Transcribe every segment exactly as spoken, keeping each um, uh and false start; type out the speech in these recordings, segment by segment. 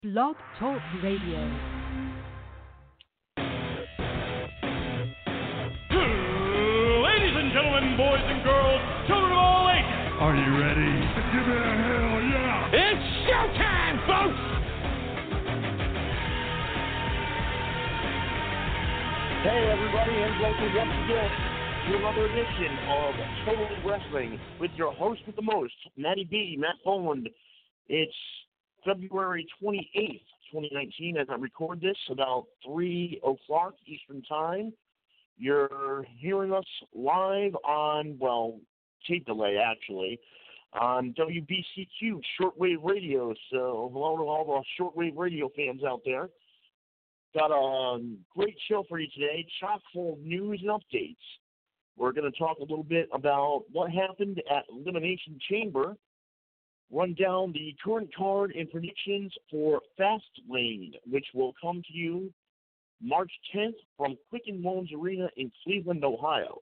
Blog Talk Radio. Ladies and gentlemen, boys and girls, children of all ages. Are you ready? Give me a hell yeah! It's showtime, folks! Hey everybody, and welcome once again to another edition of Totally Wrestling with your host with the most, Matty B, Matt Boland. It's February twenty-eighth, twenty nineteen, as I record this, about three o'clock Eastern Time. You're hearing us live on, well, tape delay, actually, on W B C Q, shortwave radio. So hello to all the shortwave radio fans out there. Got a great show for you today, chock full of news and updates. We're going to talk a little bit about what happened at Elimination Chamber, run down the current card and predictions for Fastlane, which will come to you March tenth from Quicken Loans Arena in Cleveland, Ohio.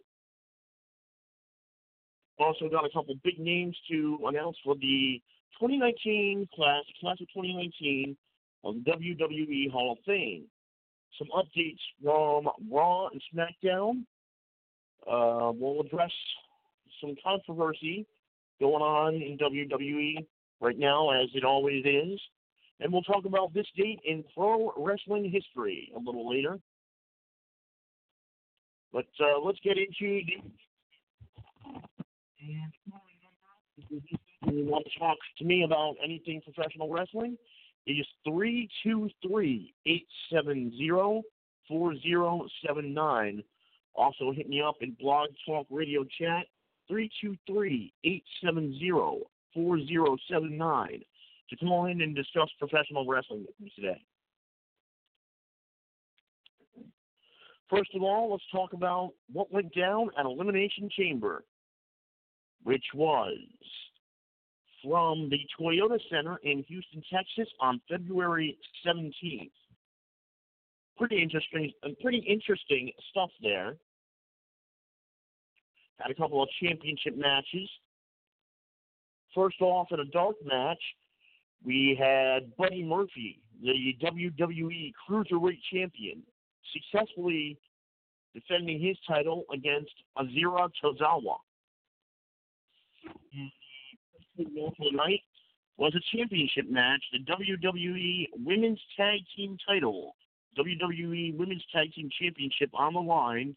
Also got a couple big names to announce for the twenty nineteen class, class of twenty nineteen of the W W E Hall of Fame. Some updates from Raw and SmackDown. Uh, we'll address some controversy going on in W W E right now, as it always is. And we'll talk about this date in pro wrestling history a little later. But uh, let's get into the... And you want to talk to me about anything professional wrestling? It is three two three, eight seven zero, four zero seven nine. Also hit me up in Blog Talk Radio Chat, three two three, eight seven zero, four zero seven nine, to call in and discuss professional wrestling with me today. First of all, let's talk about what went down at Elimination Chamber, which was from the Toyota Center in Houston, Texas on February seventeenth. Pretty interesting, pretty interesting stuff there. Had a couple of championship matches. First off, in a dark match, we had Buddy Murphy, the W W E Cruiserweight Champion, successfully defending his title against Azira Tozawa. Tonight was a championship match, the W W E Women's Tag Team title, W W E Women's Tag Team Championship on the line,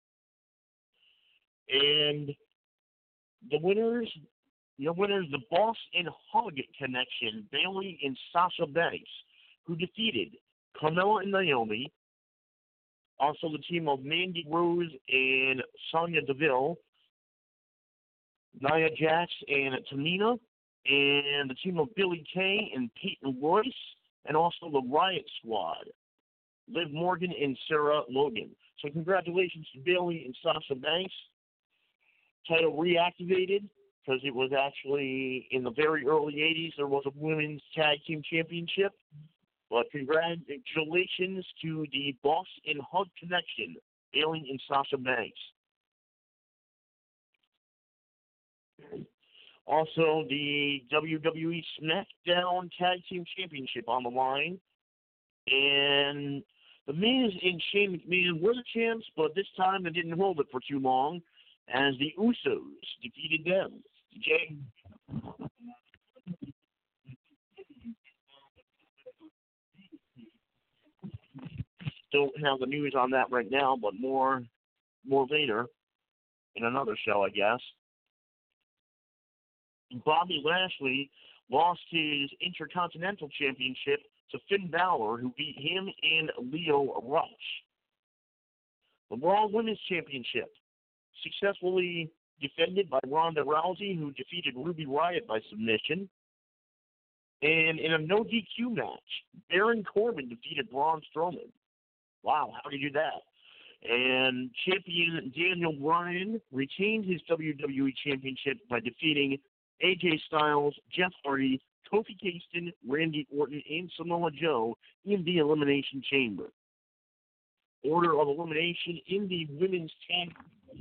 and the winners, the winners, the Boss and Hug Connection, Bayley and Sasha Banks, who defeated Carmella and Naomi, also the team of Mandy Rose and Sonya Deville, Nia Jax and Tamina, and the team of Billie Kay and Peyton Royce, and also the Riot Squad, Liv Morgan and Sarah Logan. So congratulations to Bayley and Sasha Banks. Title reactivated because it was actually in the very early eighties. There was a Women's Tag Team Championship. But congratulations to the Boss and Hug Connection, Bayley and Sasha Banks. Also, the W W E SmackDown Tag Team Championship on the line. And the Miz and Shane McMahon were the champs, but this time they didn't hold it for too long, as the Usos defeated them. Jay. Don't have the news on that right now, but more, more later in another show, I guess. Bobby Lashley lost his Intercontinental Championship to Finn Balor, who beat him and Lio Rush. The Raw Women's Championship, successfully defended by Ronda Rousey, who defeated Ruby Riott by submission. And in a no D Q match, Baron Corbin defeated Braun Strowman. Wow, how did he do that? And champion Daniel Bryan retained his W W E Championship by defeating A J Styles, Jeff Hardy, Kofi Kingston, Randy Orton, and Samoa Joe in the Elimination Chamber. Order of elimination in the women's tag.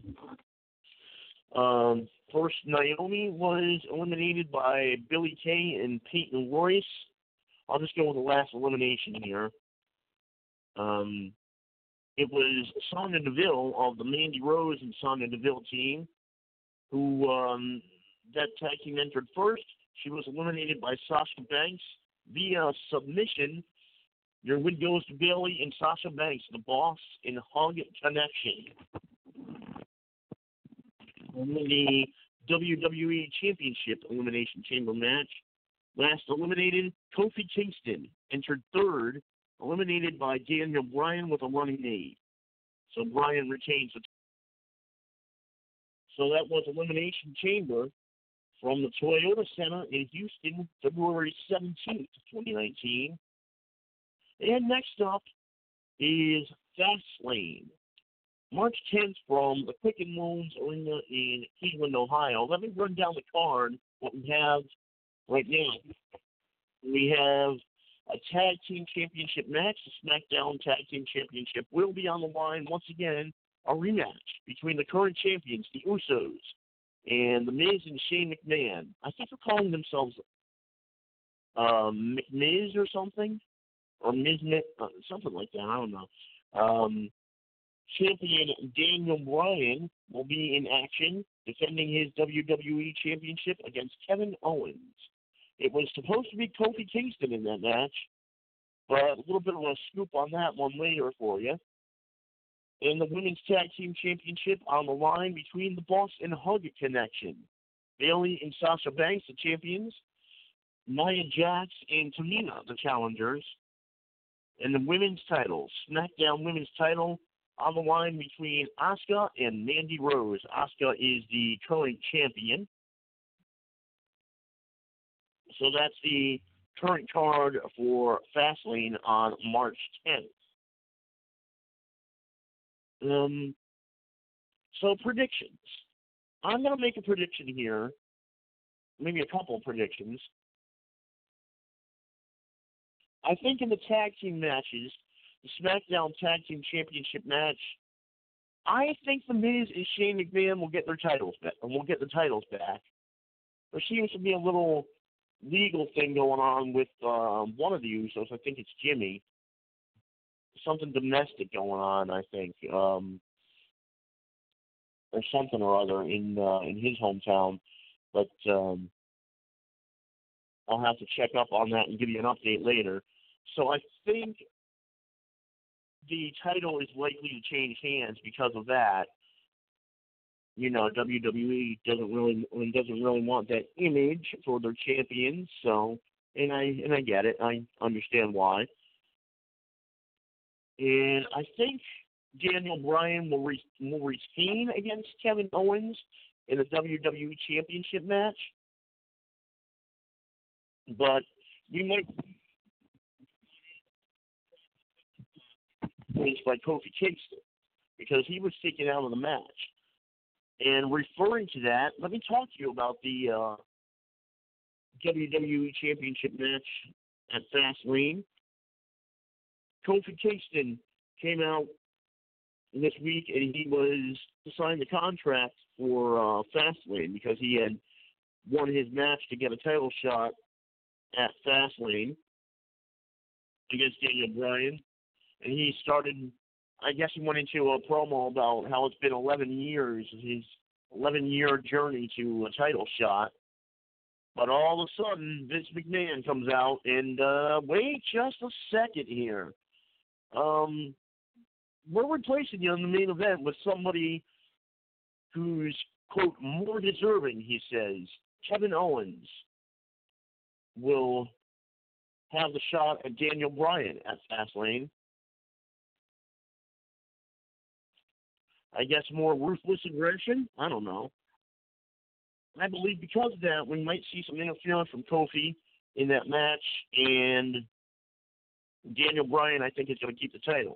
Um, first, Naomi was eliminated by Billie Kay and Peyton Royce. I'll just go with the last elimination here. Um, it was Sonya Deville of the Mandy Rose and Sonya Deville team, who um, that tag team entered first. She was eliminated by Sasha Banks via submission. Your win goes to Bayley and Sasha Banks, the Boss in Hug Connection. And then the W W E Championship Elimination Chamber match. Last eliminated, Kofi Kingston entered third, eliminated by Daniel Bryan with a running knee. So Bryan retains the. So that was Elimination Chamber from the Toyota Center in Houston, February seventeenth, twenty nineteen. And next up is Fastlane. March tenth from the Quicken Loans Arena in Cleveland, Ohio. Let me run down the card, what we have right now. We have a Tag Team Championship match. The SmackDown Tag Team Championship will be on the line once again. A rematch between the current champions, the Usos, and The Miz and Shane McMahon. I think they're calling themselves um, McMiz or something, or Miz, uh, something like that. I don't know. Um, champion Daniel Bryan will be in action, defending his W W E Championship against Kevin Owens. It was supposed to be Kofi Kingston in that match, but a little bit of a scoop on that one later for you. And the Women's Tag Team Championship on the line between the Boss and Hug Connection. Bayley and Sasha Banks, the champions. Nia Jax and Tamina, the challengers. And the women's titles, SmackDown Women's title on the line between Asuka and Mandy Rose. Asuka is the current champion. So that's the current card for Fastlane on March tenth. Um, so predictions. I'm going to make a prediction here, maybe a couple of predictions. I think in the tag team matches, the SmackDown Tag Team Championship match, I think The Miz and Shane McMahon will get their titles back, or will get the titles back. There seems to be a little legal thing going on with um, one of the Usos. I think it's Jimmy. Something domestic going on, I think, um, or something or other in uh, in his hometown. But um, I'll have to check up on that and give you an update later. So I think the title is likely to change hands because of that. You know, W W E doesn't really doesn't really want that image for their champions. So, and I and I get it. I understand why. And I think Daniel Bryan will, re- will retain against Kevin Owens in the W W E Championship match. But we might win by Kofi Kingston because he was taken out of the match. And referring to that, let me talk to you about the uh, W W E Championship match at Fastlane. Kofi Kingston came out this week, and he was to sign the contract for uh, Fastlane because he had won his match to get a title shot at Fastlane against Daniel Bryan. And he started, I guess he went into a promo about how it's been eleven years, his eleven-year journey to a title shot. But all of a sudden, Vince McMahon comes out and, uh, wait just a second here. Um, we're replacing you in the main event with somebody who's, quote, more deserving, he says. Kevin Owens will have the shot at Daniel Bryan at Fastlane. I guess more ruthless aggression? I don't know. I believe because of that, we might see some interference from Kofi in that match, and Daniel Bryan, I think, is going to keep the title.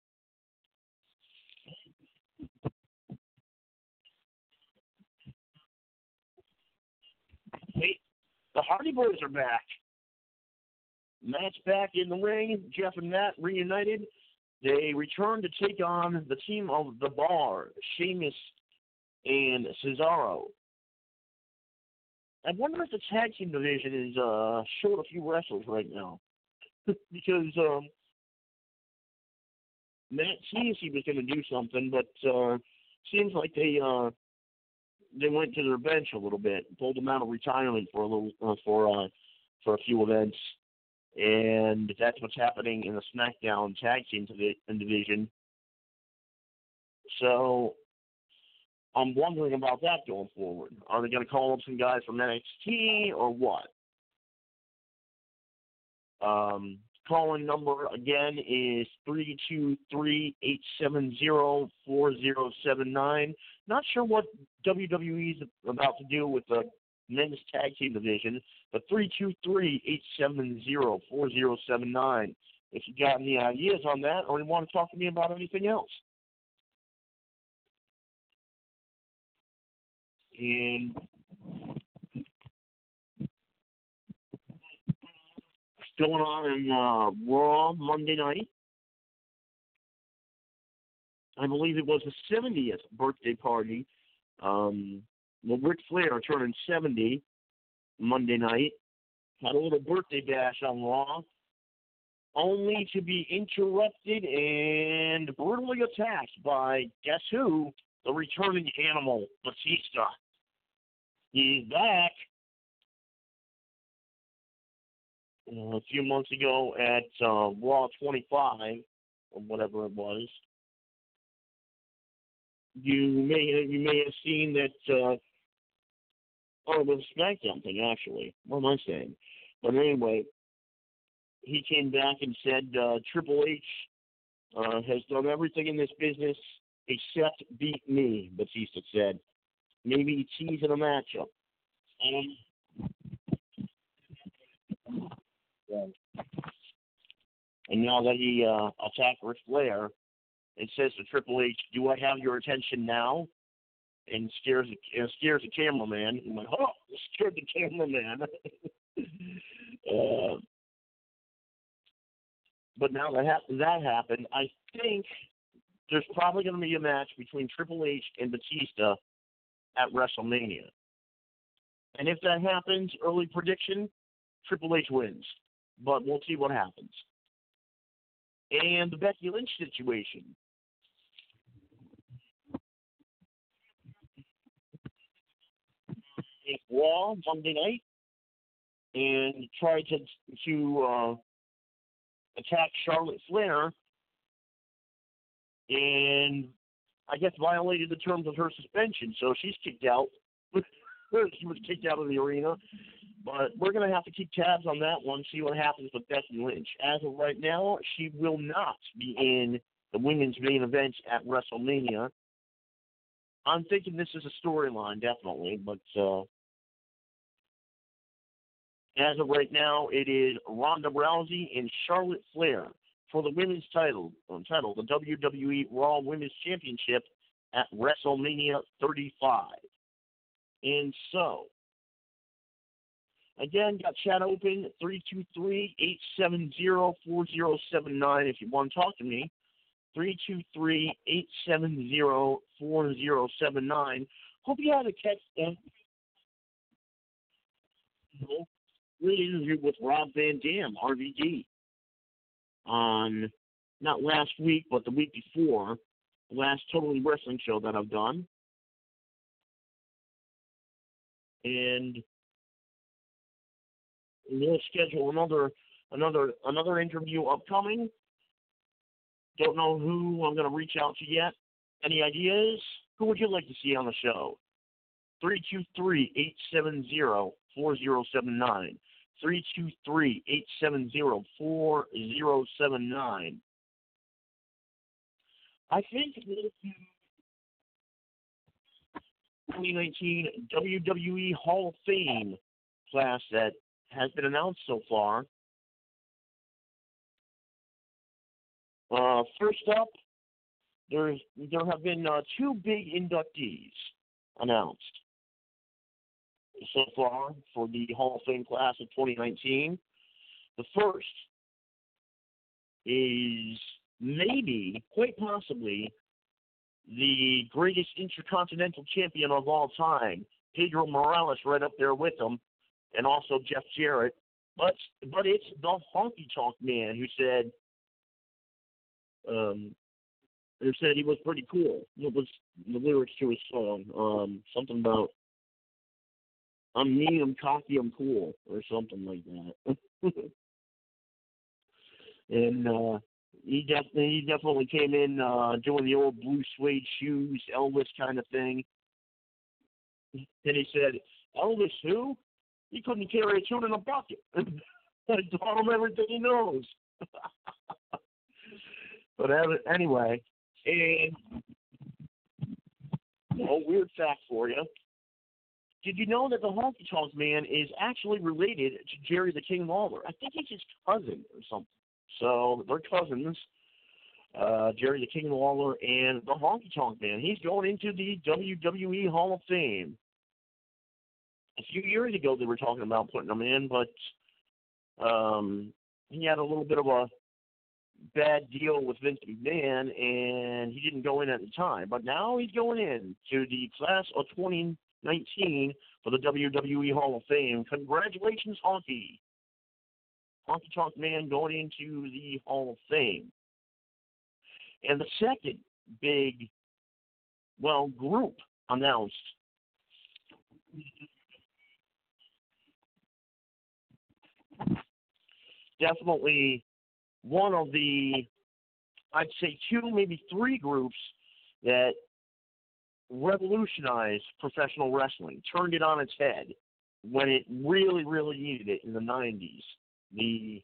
Hey, the Hardy Boys are back. Matt's back in the ring. Jeff and Matt reunited. They return to take on the team of The Bar, Sheamus and Cesaro. I wonder if the tag team division is uh, short a few wrestlers right now. because um, Matt seems he was going to do something, but uh, seems like they uh, they went to their bench a little bit, pulled them out of retirement for a little uh, for uh, for a few events, and that's what's happening in the SmackDown Tag Team division. So I'm wondering about that going forward. Are they going to call up some guys from N X T or what? Um, calling number again is three two three, eight seven zero, four zero seven nine. Not sure what W W E is about to do with the men's tag team division, but three two three, eight seven zero, four zero seven nine. If you got any ideas on that or you want to talk to me about anything else. And going on in uh, Raw Monday night, I believe it was the seventieth birthday party. Um, well, Ric Flair turning seventy Monday night. Had a little birthday bash on Raw, only to be interrupted and brutally attacked by, guess who? The returning animal, Batista. He's back. Uh, a few months ago at uh, Raw twenty-five, or whatever it was, you may you may have seen that. Uh, oh, it was a SmackDown thing, actually. What am I saying? But anyway, he came back and said uh, Triple H uh, has done everything in this business except beat me. Batista said, maybe teasing a matchup. Um, And now that he uh, attacked Ric Flair, it says to Triple H, "Do I have your attention now?" And scares uh, scares the cameraman. He went, "Oh!" Scared the cameraman. uh, but now that ha- that happened, I think there's probably going to be a match between Triple H and Batista at WrestleMania. And if that happens, early prediction, Triple H wins. But we'll see what happens. And the Becky Lynch situation. It's Raw Monday night, and tried to to uh, attack Charlotte Flair, and I guess violated the terms of her suspension, so she's kicked out. She was kicked out of the arena. But we're going to have to keep tabs on that one, see what happens with Becky Lynch. As of right now, she will not be in the women's main event at WrestleMania. I'm thinking this is a storyline, definitely, but uh, as of right now, it is Ronda Rousey and Charlotte Flair for the women's title, um, title, the W W E Raw Women's Championship at WrestleMania thirty-five. And so, again, got chat open, three two three, eight seven zero, four zero seven nine if you want to talk to me. three two three, eight seven zero, four zero seven nine. Hope you had a catch uh, great interview with Rob Van Dam, R V D, on not last week, but the week before, the last Totally Wrestling show that I've done. And we'll schedule another another another interview upcoming. Don't know who I'm going to reach out to yet. Any ideas? Who would you like to see on the show? three two three, eight seven zero, four zero seven nine. three two three, eight seven zero, four zero seven nine. I think twenty nineteen W W E Hall of Fame class that has been announced so far. Uh, first up, there's there have been uh, two big inductees announced so far for the Hall of Fame class of twenty nineteen. The first is maybe, quite possibly, the greatest intercontinental champion of all time, Pedro Morales, right up there with him, and also Jeff Jarrett, But but it's the Honky Tonk Man who said um who said he was pretty cool. What was the lyrics to his song? Um, something about I'm mean, I'm cocky, I'm cool, or something like that. and uh, he definitely he definitely came in uh, doing the old blue suede shoes, Elvis kind of thing. And he said, Elvis who? He couldn't carry a tune in a bucket. I taught him everything he knows. But anyway, and a weird fact for you. Did you know that the Honky Tonk Man is actually related to Jerry the King Lawler? I think he's his cousin or something. So they're cousins, uh, Jerry the King Lawler and the Honky Tonk Man. He's going into the W W E Hall of Fame. A few years ago, they were talking about putting him in, but um, he had a little bit of a bad deal with Vince McMahon, and he didn't go in at the time. But now he's going in to the class of twenty nineteen for the W W E Hall of Fame. Congratulations, Honky. Honky Tonk Man going into the Hall of Fame. And the second big, well, group announced definitely one of the, I'd say two, maybe three groups that revolutionized professional wrestling, turned it on its head when it really, really needed it in the nineties. The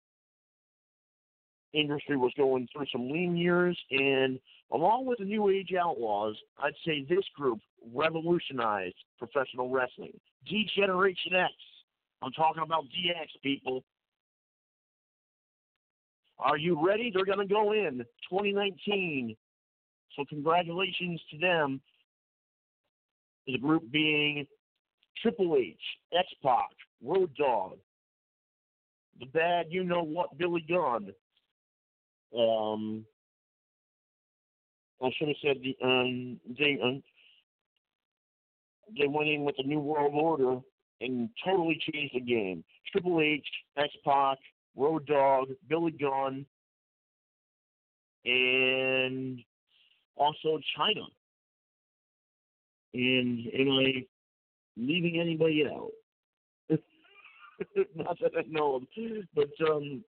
industry was going through some lean years, and along with the New Age Outlaws, I'd say this group revolutionized professional wrestling. D-Generation X. I'm talking about D X, people. Are you ready? They're going to go in twenty nineteen. So congratulations to them. The group being Triple H, X-Pac, Road Dogg, the bad you-know-what Billy Gunn. Um, I should have said the, um, they, um, they went in with the New World Order and totally changed the game. Triple H, X-Pac, Road Dogg, Billy Gunn, and also China. And am I leaving anybody out? Not that I know of, but um,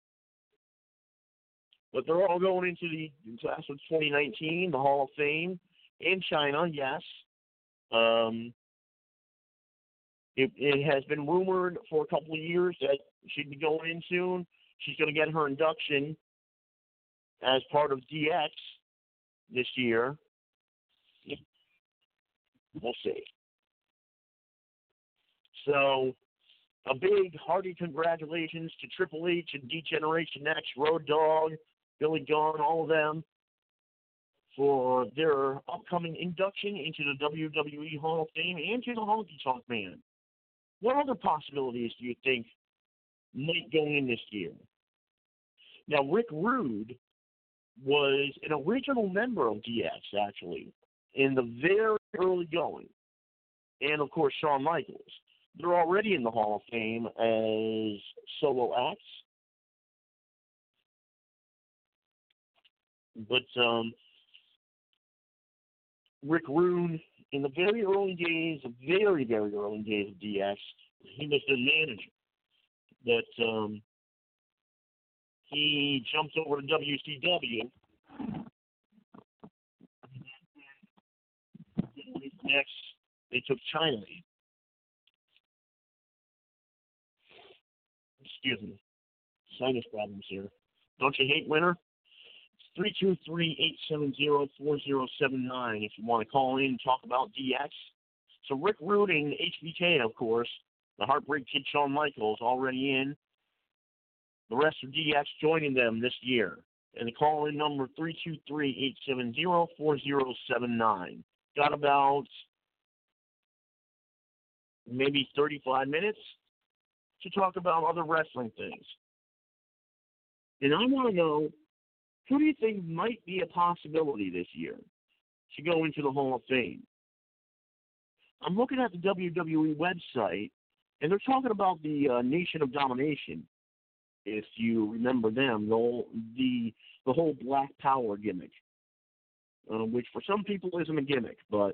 but they're all going into the class of twenty nineteen, the Hall of Fame in China. Yes, um, it, it has been rumored for a couple of years that she'd be going in soon. She's going to get her induction as part of D X this year. We'll see. So, a big hearty congratulations to Triple H and D-Generation X, Road Dogg, Billy Gunn, all of them, for their upcoming induction into the W W E Hall of Fame and to the Honky Tonk Man. What other possibilities do you think might go in this year? Now, Rick Rude was an original member of D X, actually, in the very early going. And, of course, Shawn Michaels. They're already in the Hall of Fame as solo acts. But um, Rick Rude, in the very early days, the very, very early days of D X, he was the manager. But um, he jumped over to W C W. Next, they took China. Excuse me. Sinus problems here. Don't you hate winter? It's three two three, eight seven zero, four zero seven nine if you want to call in and talk about D X. So Rick Rude and H B K, of course, the Heartbreak Kid Shawn Michaels already in. The rest of D X joining them this year. And the call-in number three two three, eight seven zero, four zero seven nine. Got about maybe thirty-five minutes to talk about other wrestling things. And I want to know, who do you think might be a possibility this year to go into the Hall of Fame? I'm looking at the W W E website, And they're talking about the uh, Nation of Domination, if you remember them, the whole, the, the whole Black Power gimmick, uh, which for some people isn't a gimmick, but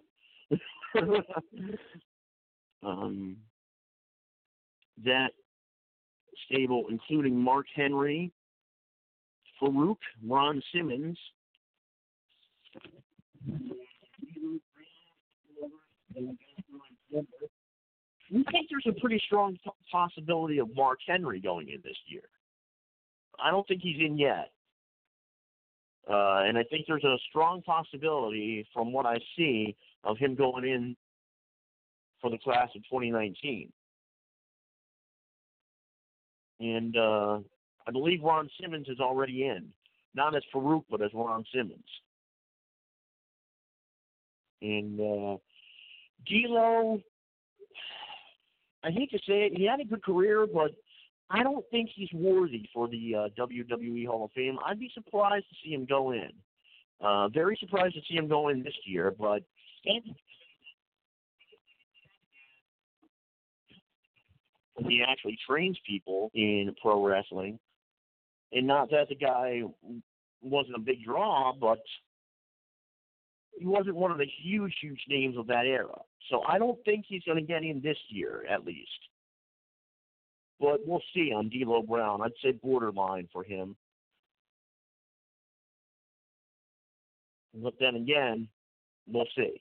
um, that stable, including Mark Henry, Farouk, Ron Simmons, we think there's a pretty strong possibility of Mark Henry going in this year. I don't think he's in yet. Uh, and I think there's a strong possibility, from what I see, of him going in for the class of twenty nineteen. And uh, I believe Ron Simmons is already in. Not as Farouk, but as Ron Simmons. And uh, D'Lo, I hate to say it, he had a good career, but I don't think he's worthy for the uh, W W E Hall of Fame. I'd be surprised to see him go in. Uh, very surprised to see him go in this year, but he actually trains people in pro wrestling. And not that the guy wasn't a big draw, but he wasn't one of the huge, huge names of that era. So I don't think he's going to get in this year, at least. But we'll see on D'Lo Brown. I'd say borderline for him. But then again, we'll see.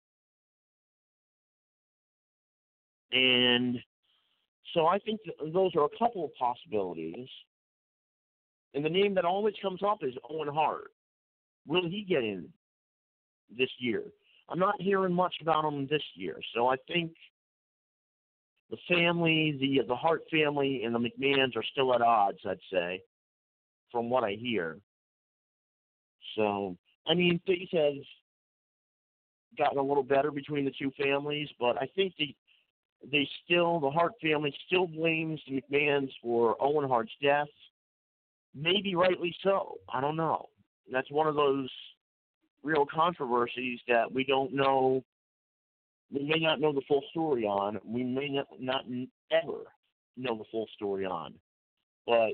And so I think those are a couple of possibilities. And the name that always comes up is Owen Hart. Will he get in this year? I'm not hearing much about him this year. So I think the family, the the Hart family and the McMahons are still at odds, I'd say, from what I hear. So, I mean, things have gotten a little better between the two families, but I think the they still, the Hart family still blames the McMahons for Owen Hart's death. Maybe rightly so. I don't know. That's one of those real controversies that we don't know. We may not know the full story on. We may not, not ever know the full story on. But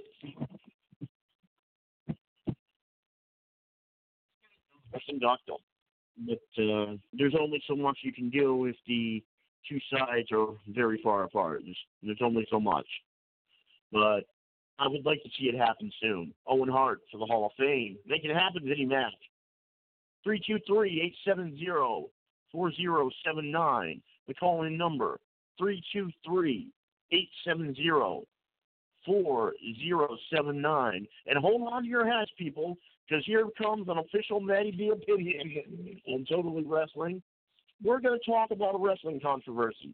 that's inductable. But uh, there's only so much you can do if the two sides are very far apart. There's, there's only so much. But I would like to see it happen soon. Owen Hart for the Hall of Fame. Make it happen, Vinnie Mac. three two three, eight seven zero, four zero seven nine. The call-in number, three two three, eight seven zero, four zero seven nine. And hold on to your hats, people, because here comes an official Matty B opinion on Totally Wrestling. We're going to talk about a wrestling controversy.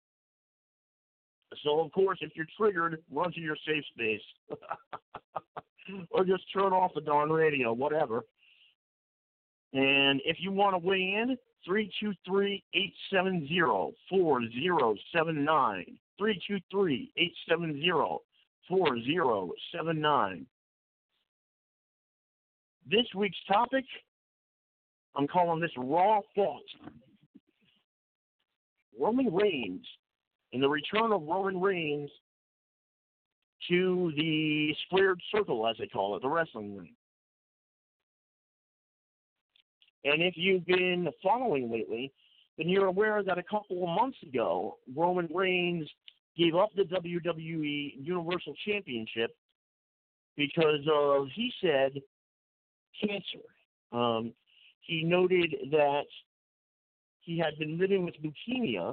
So, of course, if you're triggered, run to your safe space. Or just turn off the darn radio, whatever. And if you want to weigh in, three two three, eight seven zero, four zero seven nine. three two three, eight seven zero, four zero seven nine. This week's topic, I'm calling this Raw Thought. Roman Reigns and the return of Roman Reigns to the squared circle, as they call it, the wrestling ring. And if you've been following lately, then you're aware that a couple of months ago, Roman Reigns gave up the W W E Universal Championship because of, he said, cancer. Um, he noted that he had been living with leukemia,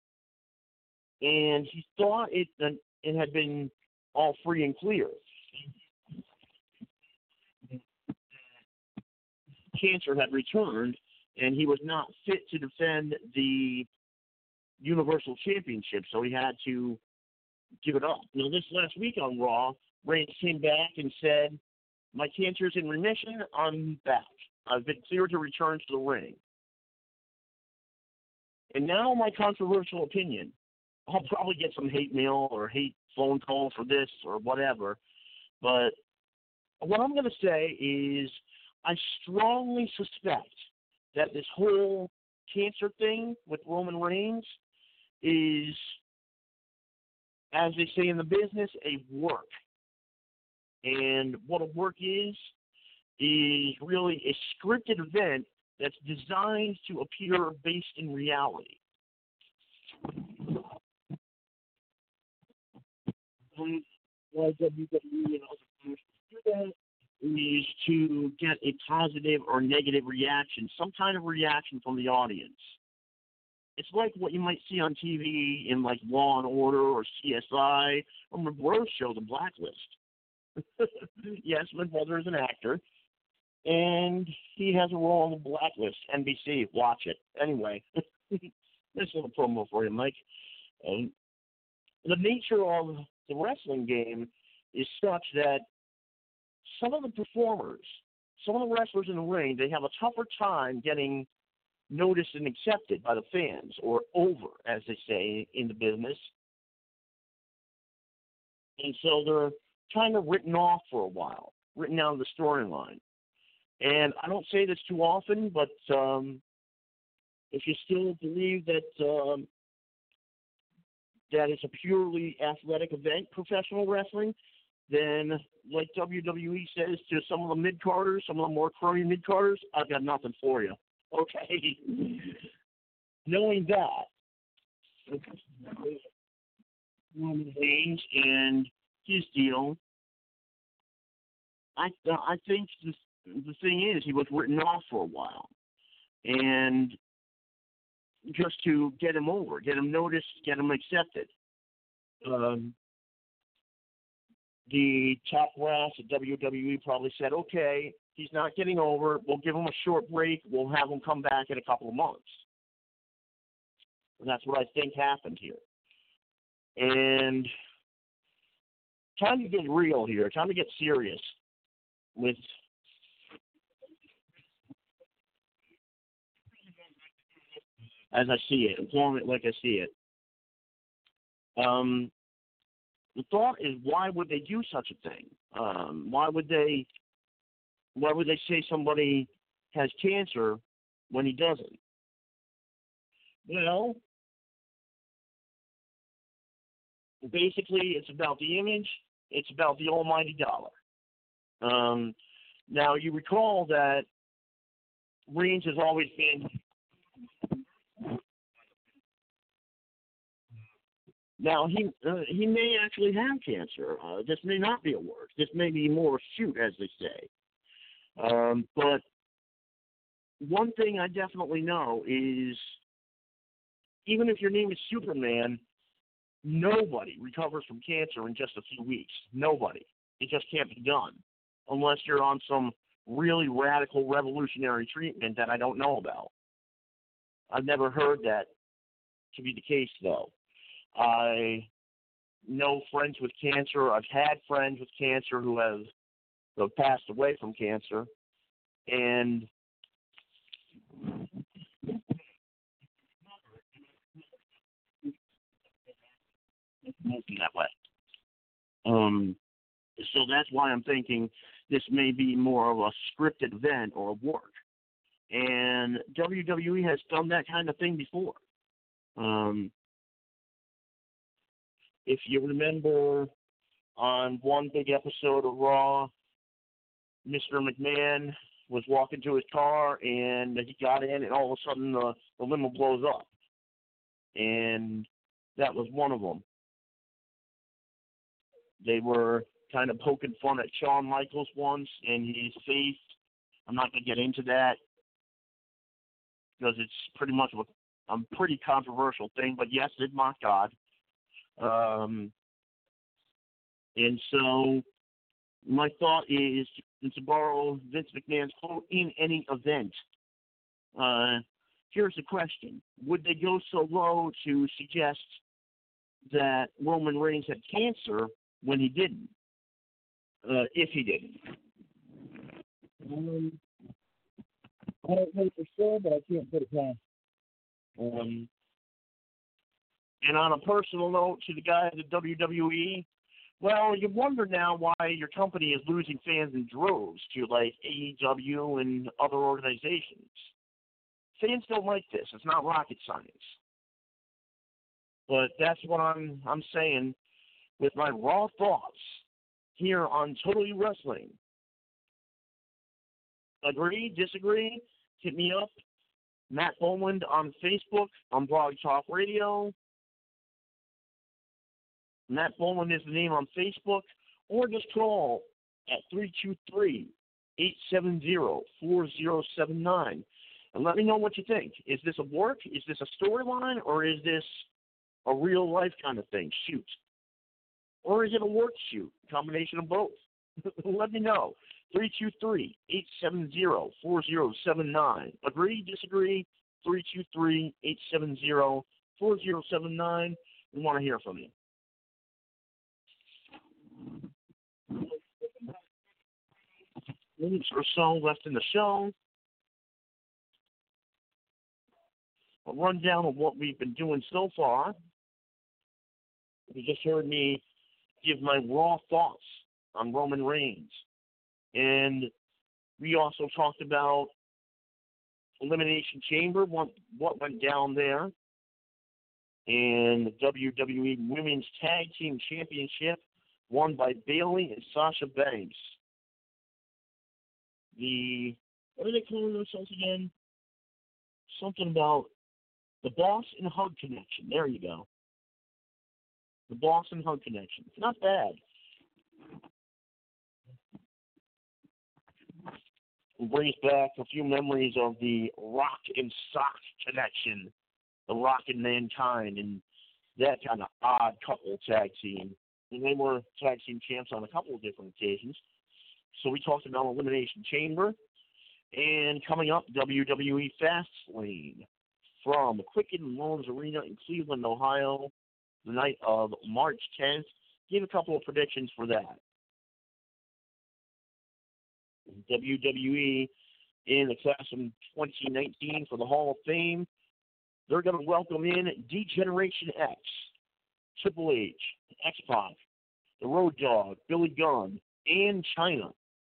and he thought it, it had been all free and clear. Cancer had returned, and he was not fit to defend the Universal Championship, so he had to give it up. Now, this last week on Raw, Reigns came back and said, my cancer's in remission, I'm back. I've been cleared to return to the ring. And now my controversial opinion. I'll probably get some hate mail or hate phone call for this or whatever, but what I'm going to say is I strongly suspect that this whole cancer thing with Roman Reigns is as they say in the business, a work. And what a work is, is really a scripted event that's designed to appear based in reality. Why W W E and other promotions do that is to get a positive or negative reaction, some kind of reaction from the audience. It's like what you might see on T V in like Law and Order or C S I or McGraw's show, The Blacklist. Yes, my brother is an actor, and he has a role on The Blacklist. N B C, watch it. Anyway, this is a promo for you, Mike. Um, the nature of the wrestling game is such that some of the performers, some of the wrestlers in the ring, they have a tougher time getting noticed and accepted by the fans, or over, as they say in the business. And so they're kind of written off for a while, written out of the storyline. And I don't say this too often, but um, if you still believe that um, that it's a purely athletic event, professional wrestling, then like W W E says to some of the mid-carders, some of the more crony mid-carders, I've got nothing for you. Okay? Knowing that, Roman Reigns and his deal, I I think the, the thing is he was written off for a while. And just to get him over, get him noticed, get him accepted. Um, the top brass at W W E probably said, okay, he's not getting over. We'll give him a short break. We'll have him come back in a couple of months. And that's what I think happened here. And time to get real here. Time to get serious with as I see it, inform it like I see it. Um, the thought is, why would they do such a thing? Um, why would they? Why would they say somebody has cancer when he doesn't? Well, basically, it's about the image. It's about the almighty dollar. Um, now, you recall that Reigns has always been. Now, he uh, he may actually have cancer. Uh, this may not be a work. This may be more a shoot, as they say. Um, but one thing I definitely know is, even if your name is Superman, nobody recovers from cancer in just a few weeks. Nobody. It just can't be done unless you're on some really radical, revolutionary treatment that I don't know about. I've never heard that to be the case, though. I know friends with cancer. I've had friends with cancer who have, who have passed away from cancer. And moving that way. Um, so that's why I'm thinking this may be more of a scripted event or a work. And W W E has done that kind of thing before. Um, if you remember on one big episode of Raw, Mister McMahon was walking to his car and he got in and all of a sudden the, the limo blows up. And that was one of them. They were kind of poking fun at Shawn Michaels once and his faith. I'm not going to get into that because it's pretty much a, a pretty controversial thing, but yes, it mocked God. Um, and so my thought is, to borrow Vince McMahon's quote, in any event, uh, here's the question. Would they go so low to suggest that Roman Reigns had cancer when he didn't? Uh, if he didn't? Um, I don't know for sure, but I can't put it past. Um, and on a personal note, to the guys at W W E, well, you wonder now why your company is losing fans in droves to, like, A E W and other organizations. Fans don't like this. It's not rocket science. But that's what I'm I'm saying. with my raw thoughts here on Totally Wrestling. Agree? Disagree? Hit me up. Matt Boland on Facebook, on Blog Talk Radio. Matt Boland is the name on Facebook. Or just call at three two three, eight seven zero, four zero seven nine. And let me know what you think. Is this a work? Is this a storyline? Or is this a real-life kind of thing? Shoot. Or is it a work shoot? Combination of both. Let me know. three two three, eight seven zero, four zero seven nine. Agree, disagree? three two three, eight seven zero, four zero seven nine. We want to hear from you. Minutes or so left in the show. A rundown of what we've been doing so far. You just heard me give my raw thoughts on Roman Reigns. And we also talked about Elimination Chamber, what, what went down there, and the W W E Women's Tag Team Championship won by Bayley and Sasha Banks. The, what are they calling themselves again? Something about the Boss and Hug Connection. There you go. The Boss and Hug Connection. Not bad. It brings back a few memories of the Rock and Sock connection, the Rock and Mankind, and that kind of odd couple tag team. And they were tag team champs on a couple of different occasions. So we talked about Elimination Chamber, and coming up, W W E Fastlane from Quicken Loans Arena in Cleveland, Ohio, the night of March tenth. Give a couple of predictions for that. W W E in the class of twenty nineteen for the Hall of Fame. They're going to welcome in D-Generation X, Triple H, X-Pac, the Road Dogg, Billy Gunn, and Chyna.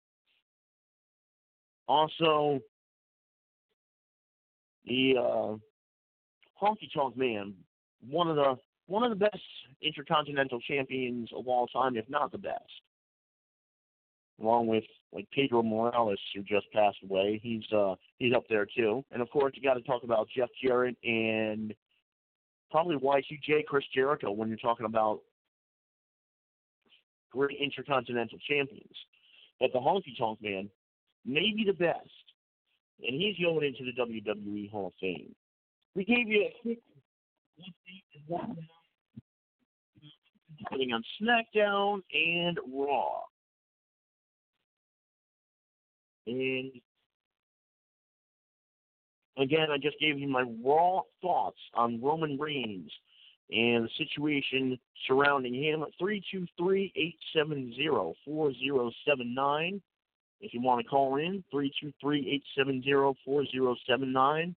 Also, the uh, Honky Tonk Man, one of the one of the best intercontinental champions of all time, if not the best. Along with like Pedro Morales, who just passed away, he's uh, he's up there too. And of course, you got to talk about Jeff Jarrett and probably Y two J, Chris Jericho, when you're talking about great intercontinental champions. But the Honky Tonk Man may be the best, and he's going into the W W E Hall of Fame. We gave you a quick update putting on SmackDown and Raw. And again, I just gave you my raw thoughts on Roman Reigns and the situation surrounding him. three two three, eight seven zero, four zero seven nine. If you want to call in, three two three, eight seven zero, four zero seven nine.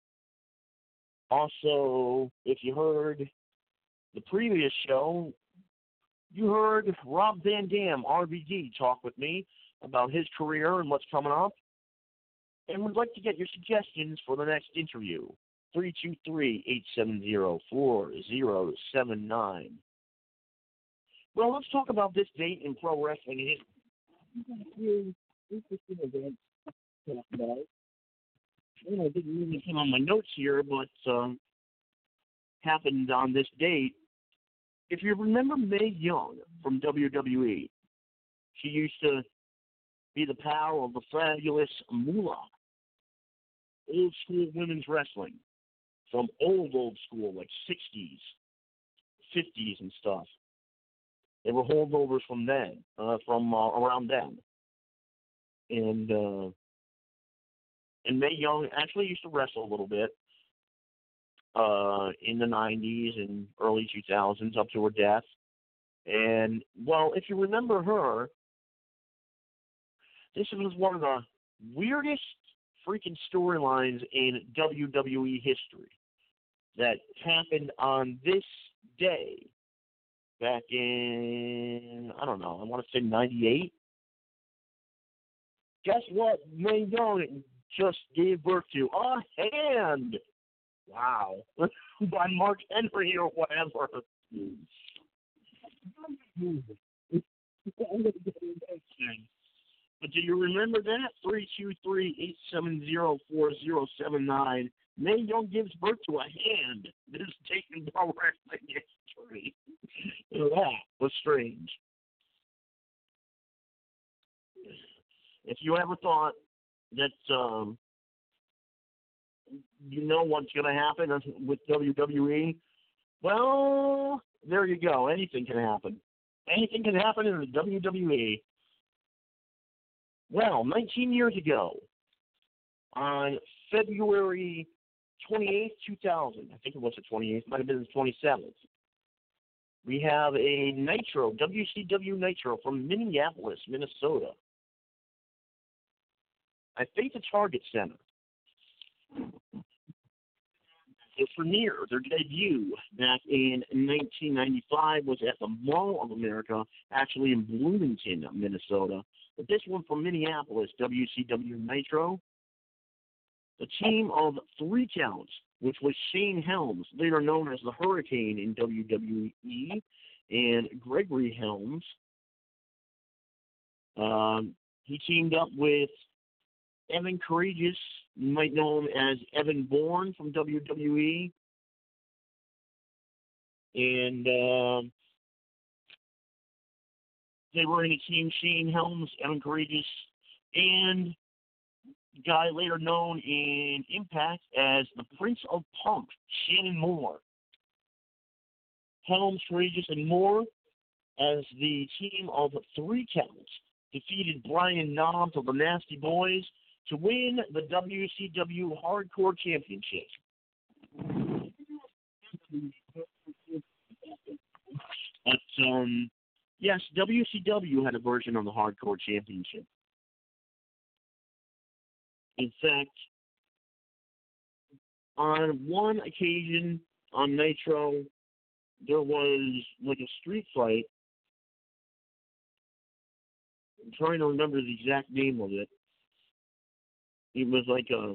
Also, if you heard the previous show, you heard Rob Van Dam, R V D, talk with me about his career and what's coming up. And we'd like to get your suggestions for the next interview. three two three, eight seven zero, four zero seven nine. Well, let's talk about this date in pro wrestling history. A few interesting events to talk about. Well, I didn't really put on my notes here, but um, happened on this date. If you remember Mae Young from W W E, she used to be the pal of the fabulous Moolah. Old school women's wrestling. From old, old school, like sixties, fifties and stuff. They were holdovers from then, uh, from uh, around then. And, uh, and Mae Young actually used to wrestle a little bit uh, in the nineties and early two thousands up to her death. And, well, if you remember her, this was one of the weirdest freaking storylines in W W E history that happened on this day back in, I don't know, I want to say ninety-eight. Guess what? Mae Young just gave birth to a hand. Wow. By Mark Henry or whatever. But do you remember that? three two three, eight seven zero, four zero seven nine. Mae Young gives birth to a hand. This is taking pro wrestling history. That was strange. If you ever thought that um, you know what's going to happen with W W E, well, there you go. Anything can happen. Anything can happen in the W W E. Well, nineteen years ago, on February twenty-eighth, two thousand, I think it was the twenty-eighth, might have been the twenty-seventh, we have a Nitro, W C W Nitro from Minneapolis, Minnesota. I think the Target Center. Their premiere, their debut back in nineteen ninety-five was at the Mall of America, actually in Bloomington, Minnesota. But this one from Minneapolis, W C W Nitro. The team of Three Counts, which was Shane Helms, later known as the Hurricane in W W E, and Gregory Helms. Um, he teamed up with Evan Courageous, you might know him as Evan Bourne from W W E. And um, they were in a team, Shane Helms, Evan Courageous, and a guy later known in Impact as the Prince of Punk, Shannon Moore. Helms, Courageous, and Moore, as the team of Three Counts, defeated Brian Knobs of the Nasty Boys to win the W C W Hardcore Championship. But, um, yes, W C W had a version of the Hardcore Championship. In fact, on one occasion on Nitro, there was like a street fight. I'm trying to remember the exact name of it. It was like a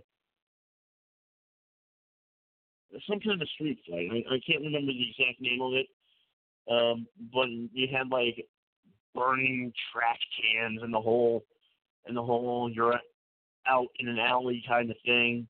some kind of street fight. I, I can't remember the exact name of it. Um, but you had like burning trash cans and the whole and the whole you're out in an alley kind of thing.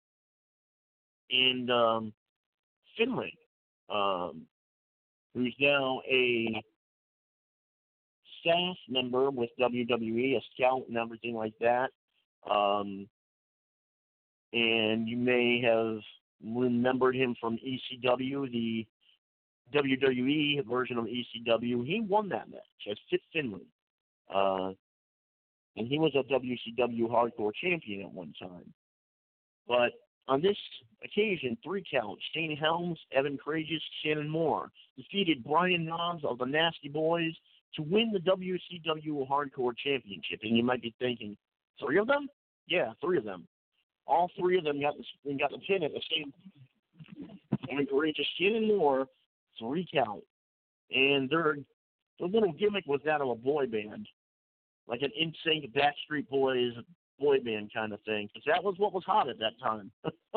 And um, Finlay, um, who's now a staff member with W W E, a scout and everything like that. Um, and you may have remembered him from E C W, the W W E version of E C W. He won that match as Fit Finlay. Uh, and he was a W C W Hardcore Champion at one time. But on this occasion, Three Count, Shane Helms, Evan Courageous, Shannon Moore defeated Brian Knobs of the Nasty Boys to win the W C W Hardcore Championship. And you might be thinking, three of them? Yeah, three of them. All three of them got the, got the pin at the same time. Evan Courageous, Shannon Moore, Three Count. And their, their little gimmick was that of a boy band, like an N Sync Backstreet Boys boy band kind of thing, because that was what was hot at that time.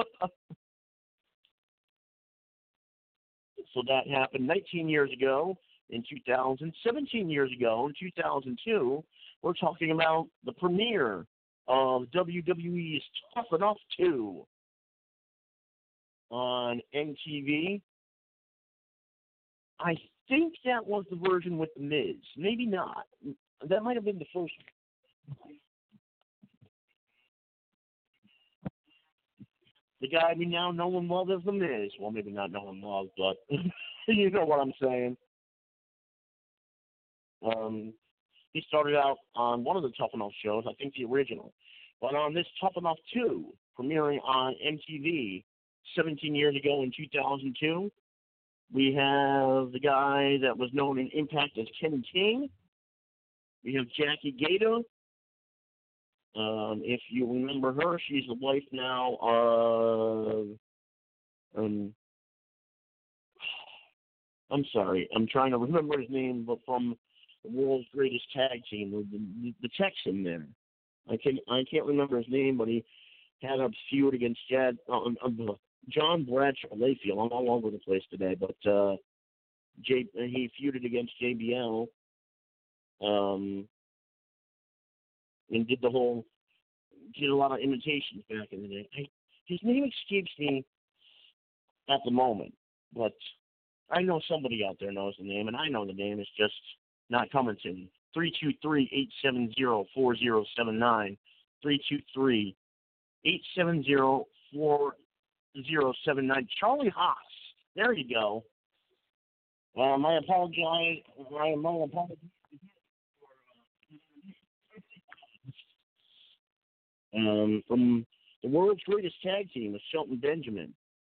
So that happened nineteen years ago in two thousand. seventeen years ago in two thousand two, we're talking about the premiere of W W E's Tough Enough two on M T V. I think that was the version with The Miz. Maybe not. That might have been the first. The guy we now know and love as The Miz. Well, maybe not know and love, but you know what I'm saying. Um, he started out on one of the Tough Enough shows, I think the original. But on this Tough Enough two, premiering on M T V seventeen years ago in two thousand two, we have the guy that was known in Impact as Kenny King. We have Jackie Gator. Um, if you remember her, she's the wife now of, um, I'm sorry, I'm trying to remember his name, but from the world's greatest tag team, the, the, the Texan there. I can I can't remember his name, but he had a feud against Jad, uh, uh, John Bradshaw Layfield. I'm all over the place today, but uh, J, he feuded against J B L, um, and did the whole, did a lot of imitations back in the day. I, his name escapes me at the moment, but I know somebody out there knows the name, and I know the name. It's just not coming to me. three two three, eight seven zero, four zero seven nine. three two three, eight seven zero, four zero seven nine. Charlie Haas. There you go. Um, I apologize. I my apologies. Um, from the world's greatest tag team with Shelton Benjamin.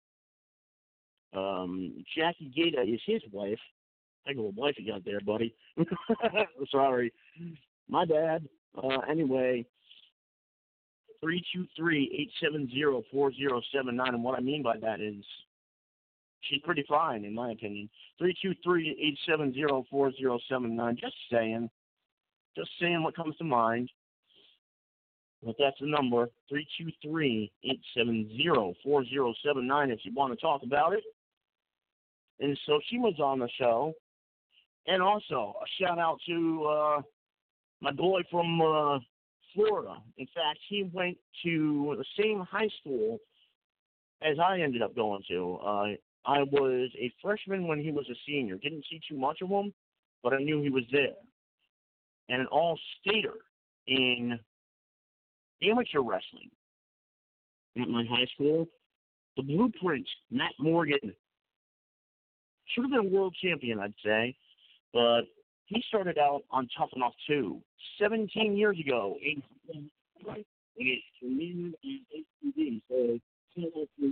Um, Jackie Gata is his wife. I go, wife you got there, buddy. Sorry. My bad. Uh, anyway, three two three, eight seven zero, four zero seven nine. And what I mean by that is she's pretty fine, in my opinion. three two three, eight seven zero, four zero seven nine. Just saying. Just saying what comes to mind. But that's the number, three two three, eight seven zero, four zero seven nine, if you want to talk about it. And so she was on the show. And also, a shout-out to uh, my boy from uh, Florida. In fact, he went to the same high school as I ended up going to. Uh, I was a freshman when he was a senior. Didn't see too much of him, but I knew he was there. And an all-stater in amateur wrestling at my high school. The Blueprint, Matt Morgan. Should have been a world champion, I'd say. But he started out on Tough Enough two seventeen years ago. In, right, when it premiered on H T V. So, he's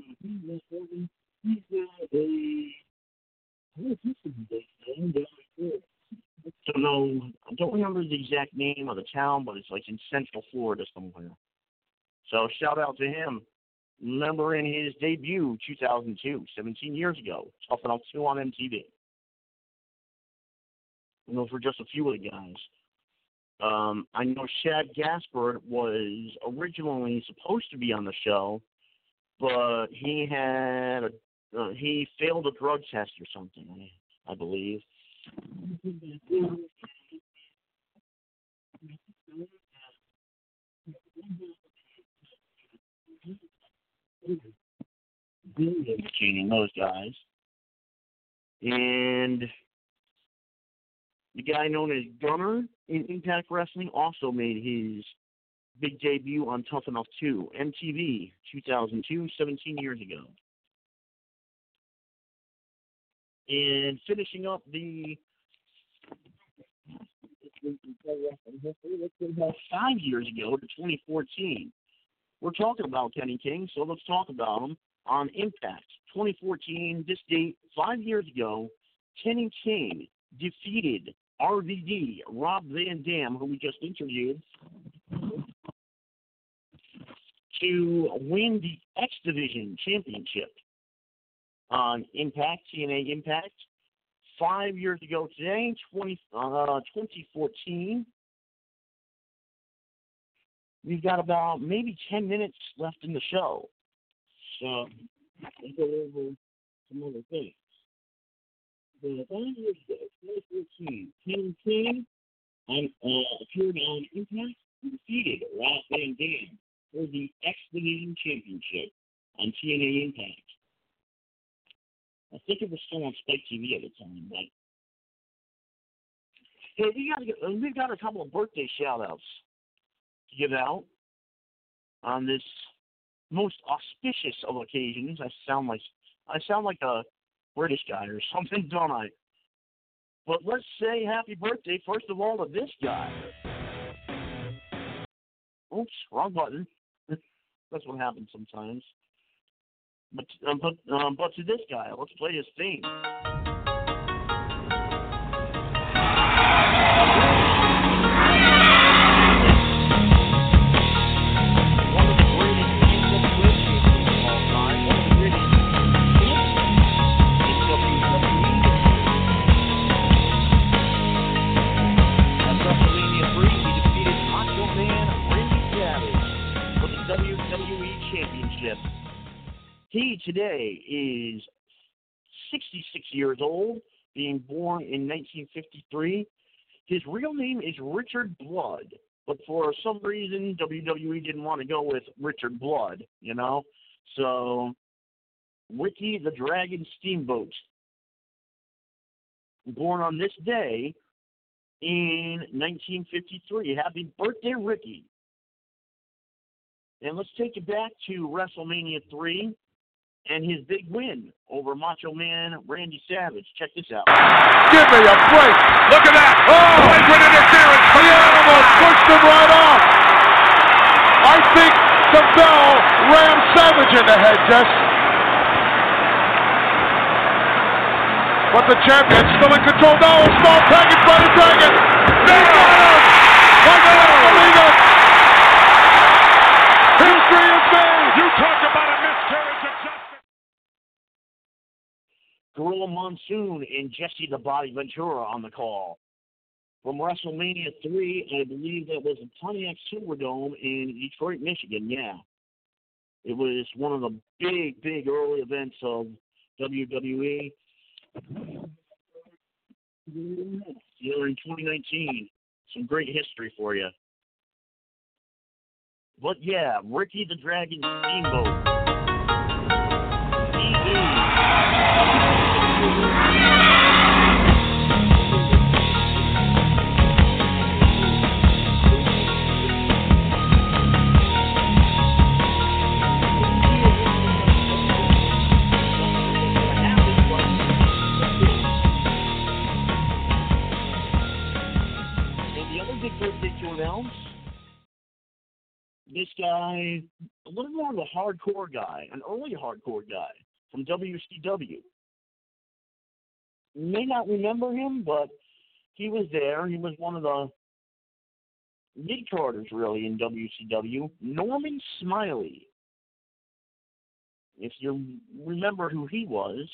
a, what is this? Don't know, I don't remember the exact name of the town, but it's like in Central Florida somewhere. So shout out to him. Remember in his debut, two thousand two, seventeen years ago, Tough Enough two on M T V. You know, for just a few of the guys. Um, I know Shad Gaspard was originally supposed to be on the show, but he had a, uh, he failed a drug test or something, I, I believe. Entertaining those guys. And the guy known as Gunner in Impact Wrestling also made his big debut on Tough Enough two, M T V, two thousand two, seventeen years ago. And finishing up the let's go about five years ago to twenty fourteen. We're talking about Kenny King, so let's talk about him on Impact. twenty fourteen, this date, five years ago, Kenny King defeated R V D, Rob Van Dam, who we just interviewed, to win the X Division Championship on Impact, T N A Impact. Five years ago today, twenty, uh, twenty fourteen. We've got about maybe ten minutes left in the show. So, let's go over some other things. The five years ago, twenty fourteen, Kenny King on, uh, appeared on Impact and defeated Rob Van Dam for the X Division Championship on T N A Impact. I think it was still on Spike T V at the time, but hey, we got to we've got a couple of birthday shout-outs to give out on this most auspicious of occasions. I sound like I sound like a British guy or something, don't I? But let's say happy birthday first of all to this guy. Oops, wrong button. That's what happens sometimes. But um, but um, but to this guy, let's play his theme. One of the greatest N W A champions of all time. One of the greatest in W W E. At WrestleMania three, he defeated Macho Man Randy Savage for the W W E Championship. He today is sixty-six years old, being born in nineteen fifty-three. His real name is Richard Blood, but for some reason, W W E didn't want to go with Richard Blood, you know? So, Ricky the Dragon Steamboat, born on this day in nineteen fifty-three. Happy birthday, Ricky. And let's take it back to WrestleMania three and his big win over Macho Man Randy Savage. Check this out. Give me a break. Look at that. Oh, flagrant interference. He almost pushed him right off. I think the bell rammed Savage in the head, Jess. But the champion's still in control now. A small package by the Dragon. They got him. I can't believe it. History is made. You talk about a miscarriage of justice. Gorilla Monsoon and Jesse the Body Ventura on the call. From WrestleMania three, I believe that was the Pontiac Silverdome in Detroit, Michigan, yeah. It was one of the big, big early events of W W E. Here in twenty nineteen. Some great history for you. But yeah, Ricky the Dragon Steamboat. To announce this guy, a little more of a hardcore guy, an early hardcore guy from W C W. You may not remember him, but he was there. He was one of the mid-carders, really, in W C W. Norman Smiley. If you remember who he was,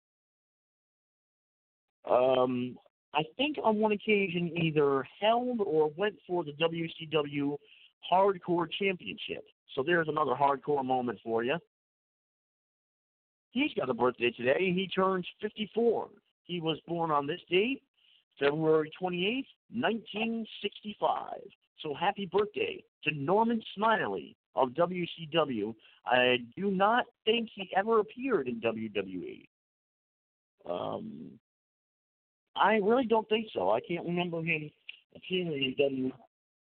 um, I think on one occasion either held or went for the W C W Hardcore Championship. So there's another hardcore moment for you. He's got a birthday today. He turns fifty-four. He was born on this date, February twenty-eighth, nineteen sixty-five. So happy birthday to Norman Smiley of W C W. I do not think he ever appeared in W W E. Um... I really don't think so. I can't remember him appearing in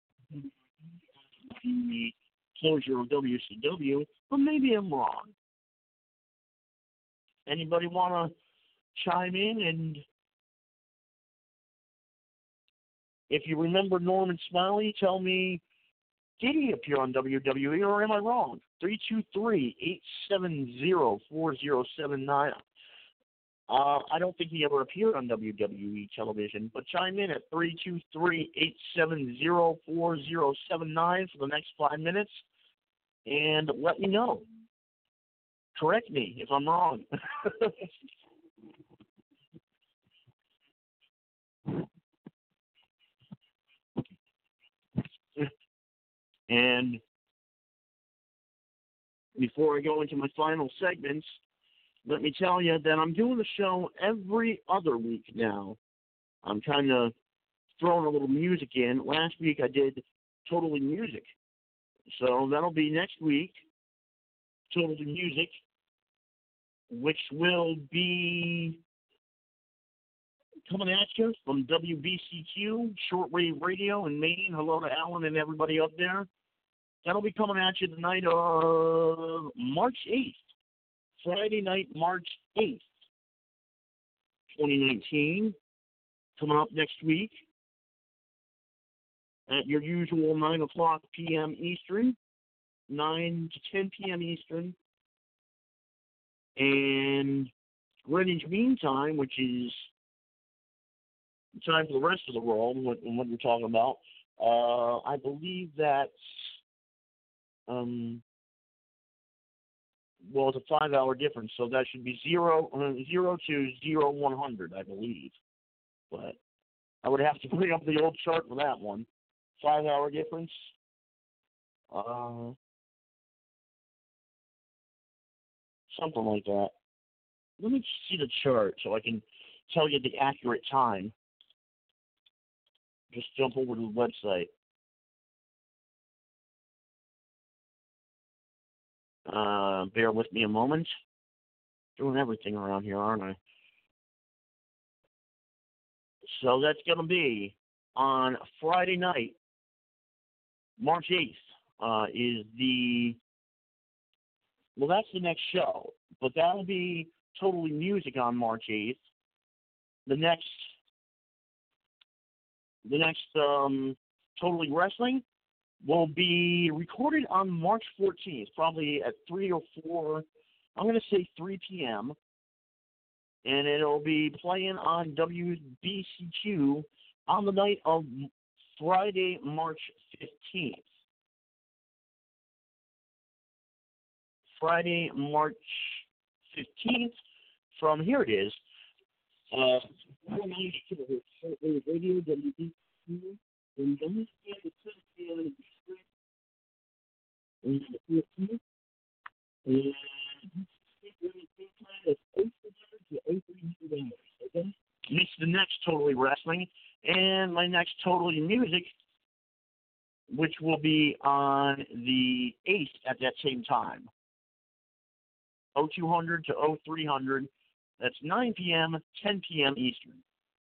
the closure of W C W, but maybe I'm wrong. Anybody want to chime in? And if you remember Norman Smiley, tell me, did he appear on W W E or am I wrong? three two three, eight seven zero, four zero seven nine. Uh, I don't think he ever appeared on W W E television, but chime in at three two three, eight seven zero, four zero seven nine for the next five minutes and let me know. Correct me if I'm wrong. And before I go into my final segments, let me tell you that I'm doing the show every other week now. I'm kind of throwing a little music in. Last week I did Totally Music. So that'll be next week, Totally Music, which will be coming at you from W B C Q, Shortwave Radio in Maine. Hello to Alan and everybody up there. That'll be coming at you the night of March eighth. Friday night, March eighth, twenty nineteen, coming up next week at your usual nine o'clock p.m. Eastern, nine to ten p.m. Eastern, and Greenwich Mean Time, which is time for the rest of the world, what, what you're talking about. Uh, I believe that's um. Well, it's a five-hour difference, so that should be zero, uh, zero to zero one hundred, I believe. But I would have to bring up the old chart for that one. Five-hour difference. Uh, something like that. Let me see the chart so I can tell you the accurate time. Just jump over to the website. Uh, bear with me a moment. Doing everything around here, aren't I? So that's going to be on Friday night, March eighth, uh, is the, well, that's the next show. But that'll be Totally Music on March eighth. The next, the next um, Totally Wrestling will be recorded on March fourteenth, probably at three or four, I'm going to say three p.m., and it'll be playing on W B C Q on the night of Friday, March fifteenth. Friday, March fifteenth, from, here it is, uh, radio, W B C Q, and W C C Q, and the fifteenth, and okay? It's the next Totally Wrestling, and my next Totally Music, which will be on the eighth at that same time. oh two hundred to oh three hundred, that's nine p.m., ten p.m. Eastern.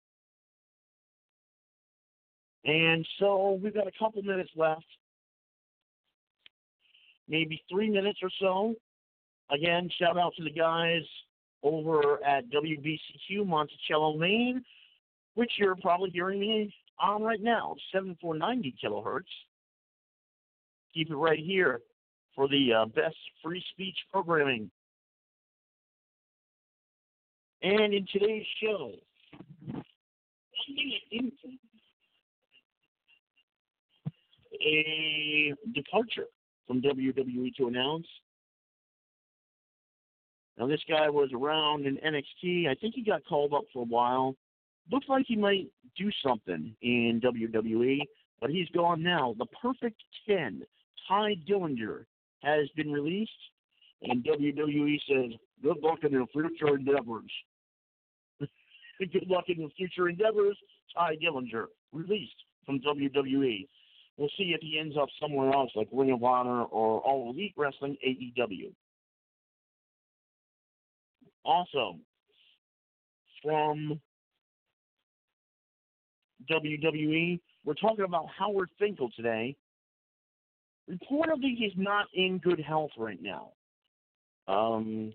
And so we've got a couple minutes left, maybe three minutes or so. Again, shout out to the guys over at W B C Q Monticello, Maine, which you're probably hearing me on right now, seventy-four ninety kilohertz. Keep it right here for the uh, best free speech programming. And in today's show, a departure from W W E to announce. Now, this guy was around in N X T. I think he got called up for a while. Looks like he might do something in W W E, but he's gone now. The Perfect ten, Ty Dillinger, has been released, and W W E says, good luck in your future endeavors. Good luck in your future endeavors, Ty Dillinger, released from W W E. We'll see if he ends up somewhere else, like Ring of Honor or All Elite Wrestling, A E W. Also, from W W E, we're talking about Howard Finkel today. Reportedly, he's not in good health right now. Um,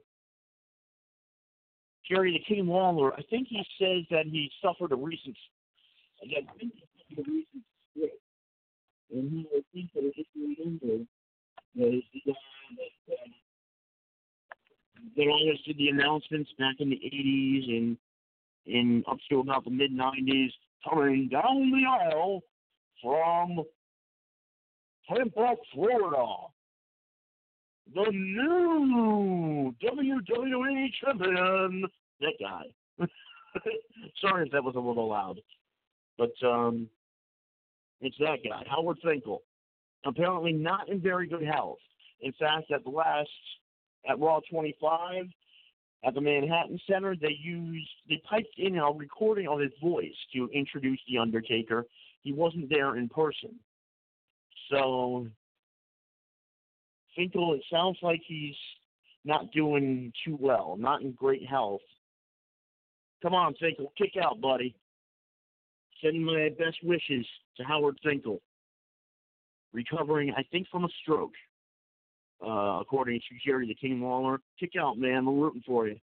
Jerry the King Lawler, I think he says that he suffered a recent, again, I think he suffered a recent stroke. And he I think that if you remember, was the guy that, uh, that always did the announcements back in the eighties and in up to about the mid nineties, coming down the aisle from Tampa, Florida, the new W W E champion, that guy. Sorry if that was a little loud, but um, it's that guy, Howard Finkel. Apparently not in very good health. In fact, at the last At Raw twenty-five, at the Manhattan Center, they used, they piped in a recording of his voice to introduce The Undertaker. He wasn't there in person. So, Finkel, it sounds like he's not doing too well, not in great health. Come on, Finkel, kick out, buddy. Send my best wishes to Howard Finkel. Recovering, I think, from a stroke. Uh, according to Jerry the King Lawler. Kick out, man. We're rooting for you.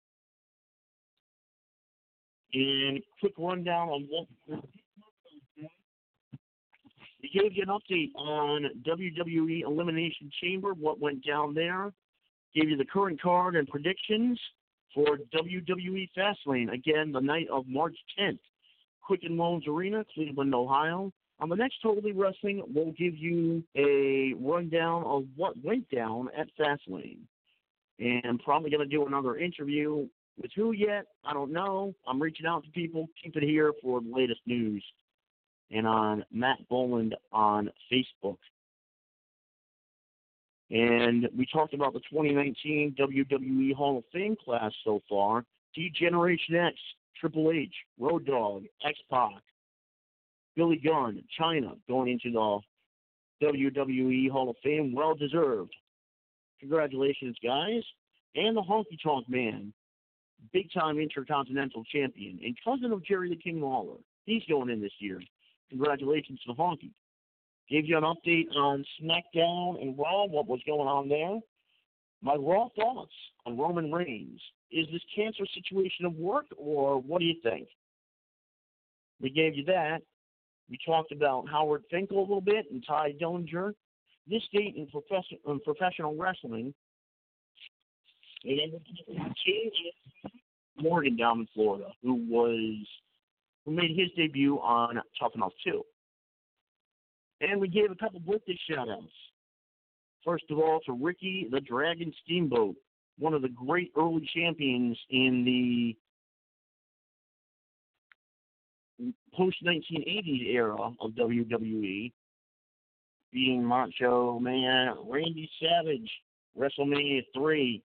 And quick rundown on what we gave you an update on W W E Elimination Chamber, what went down there. Gave you the current card and predictions for W W E Fastlane. Again, the night of March tenth. Quicken Loans Arena, Cleveland, Ohio. On the next Totally Wrestling, we'll give you a rundown of what went down at Fastlane. And I'm probably going to do another interview. With who yet? I don't know. I'm reaching out to people. Keep it here for the latest news. And on Matt Boland on Facebook. And we talked about the twenty nineteen W W E Hall of Fame class so far. D-Generation X, Triple H, Road Dogg, X-Pac, Billy Gunn, China, going into the W W E Hall of Fame. Well-deserved. Congratulations, guys. And the Honky Tonk Man, big-time Intercontinental Champion, and cousin of Jerry the King Lawler. He's going in this year. Congratulations to the Honky. Gave you an update on SmackDown and Raw, what was going on there. My raw thoughts on Roman Reigns. Is this cancer situation of work, or what do you think? We gave you that. We talked about Howard Finkel a little bit and Ty Dillinger. This date in, profession, in professional wrestling. And Morgan down in Florida, who was who made his debut on Tough Enough two. And we gave a couple birthday shout-outs. First of all, to Ricky the Dragon Steamboat, one of the great early champions in the post nineteen eighties era of W W E, beating Macho Man Randy Savage, WrestleMania three.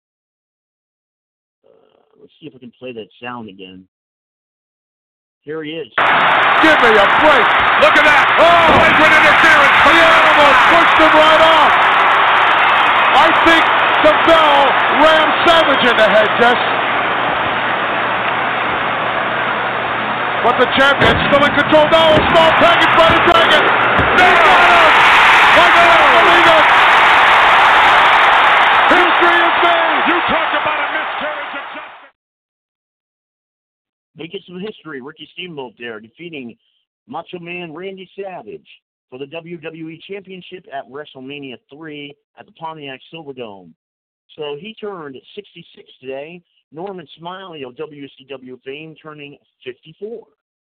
Uh, let's see if we can play that sound again. Here he is. Give me a break. Look at that. Oh, with interference. He almost pushed him right off. I think the bell rammed Savage in the head, Jess. But the champion's still in control now. A small package by the Dragon. They got him. Like I don't believe it. History is made. You talk about a miscarriage of justice. Making some history. Ricky Steamboat there defeating Macho Man Randy Savage for the W W E Championship at WrestleMania three at the Pontiac Silverdome. So he turned sixty-six today. Norman Smiley of W C W fame turning fifty-four.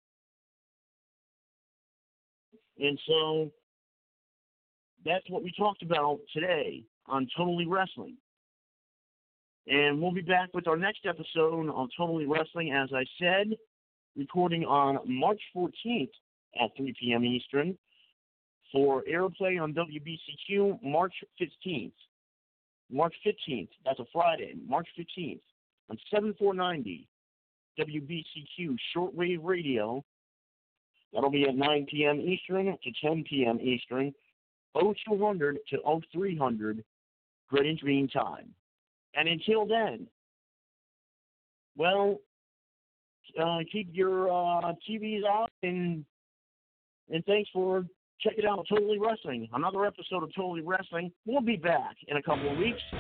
And so that's what we talked about today on Totally Wrestling. And we'll be back with our next episode on Totally Wrestling, as I said, recording on March fourteenth at three p.m. Eastern for airplay on W B C Q March fifteenth. March fifteenth, that's a Friday, March fifteenth, on seventy-four ninety W B C Q Shortwave Radio. That'll be at nine p.m. Eastern to ten p.m. Eastern, oh two hundred to oh three hundred Greenwich Mean Time. And until then, well, uh, keep your uh, T Vs off, and and thanks for checking out Totally Wrestling. Another episode of Totally Wrestling. We'll be back in a couple of weeks.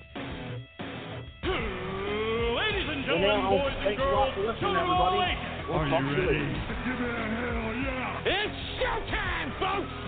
Ladies and gentlemen, now, boys and thanks a lot girls, for listening, Totally everybody. Wrestling. We'll Are talk you to you ready? later. Give it a hell yeah! It's showtime, folks!